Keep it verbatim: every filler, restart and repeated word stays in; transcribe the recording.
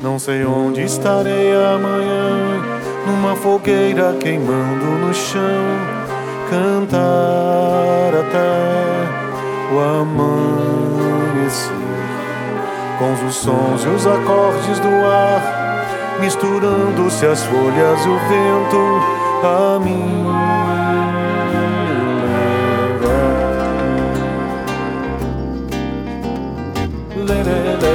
Não sei onde estarei amanhã, numa fogueira queimando no chão, cantar até o amanhecer, com os sons e os acordes do ar, misturando-se as folhas e o vento a mim levar.